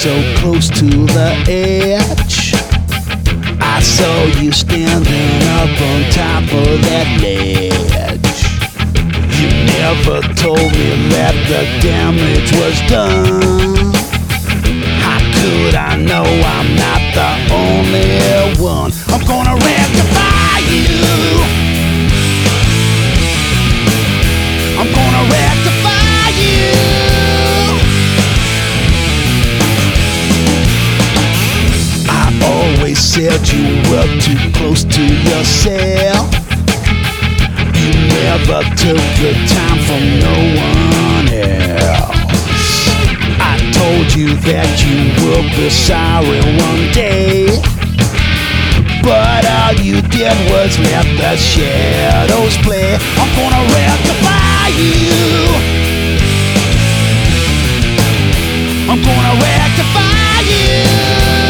so close to the edge. I saw you standing up on top of that ledge. You never told me that the damage was done. How could I know I'm not the only one? I'm gonna rectify you. I'm gonna rectify you. I always said you were too close to yourself. You never took good time from no one else. I told you that you will be sorry one day, but all you did was let the shadows play. I'm gonna rectify you. I'm gonna rectify you.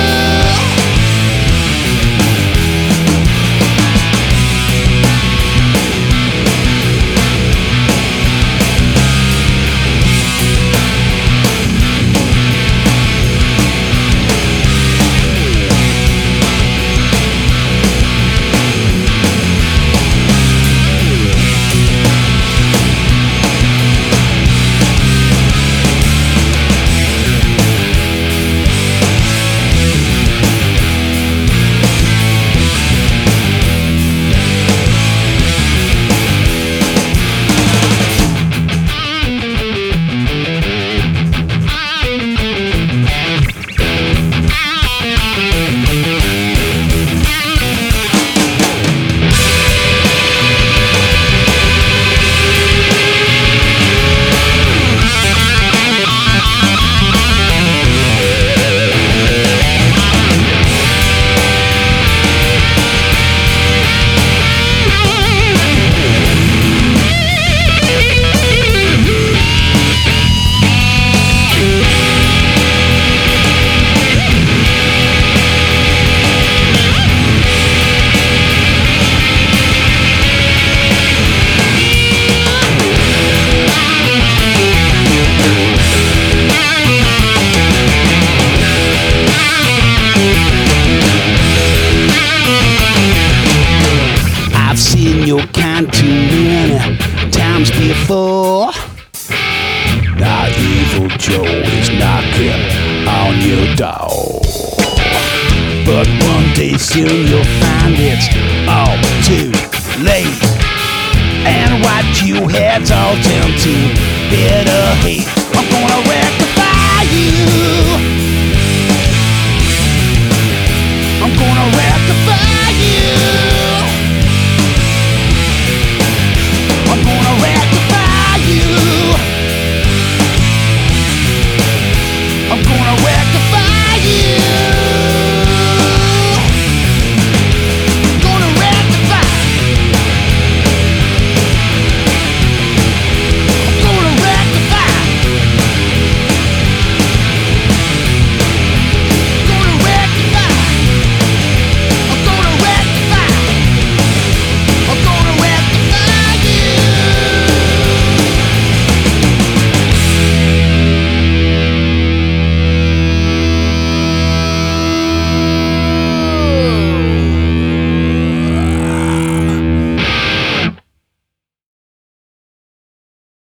Your kind too many times before. The evil Joe is knocking on your door, but one day soon you'll find it's all too late, and what you had's all turned to bitter hate. I'm gonna rectify you. I'm gonna rectify you.